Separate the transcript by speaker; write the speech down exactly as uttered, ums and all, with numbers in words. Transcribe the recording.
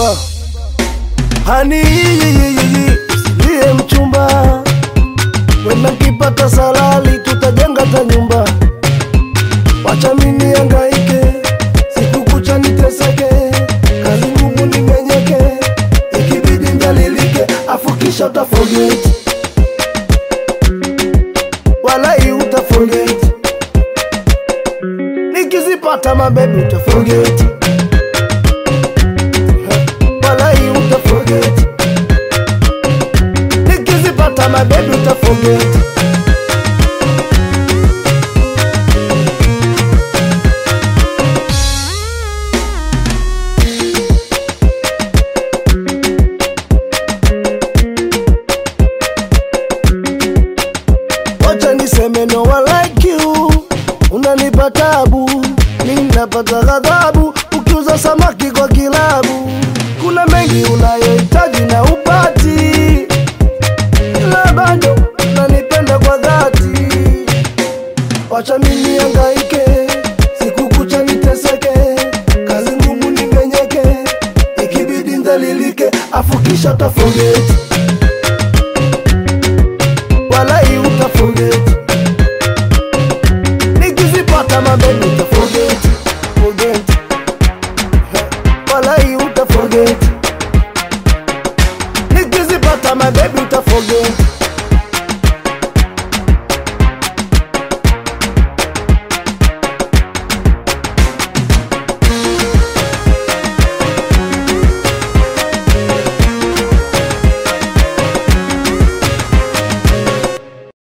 Speaker 1: vumba. Hani niye mchumba, wena kipata salali tutajenga ta nyumba. Wacha mimi nihangaike, siku kucha niteseke, kazi ngumu nimenyeke, ikibidi ndalilike, afu kisha uta forget. Walai uta forget. Nikizipata mabebi uta forget. Walai uta forget. Nikizipata mabebi uta forget. Wacha niseme no I like you, unanipa tabu, mimi napata ghadhabu, ukiuza samaki kwa kilabu. Kuna mengi unayohitaji na upati, ila bado unanipenda kwa dhati. Wacha mimi nihangaike, siku kucha niteseke, kazi ngumu nimenyeke, ikibidi ndalilike, afu kisha uta forget. Walai uta forget. Nikizipata mabebi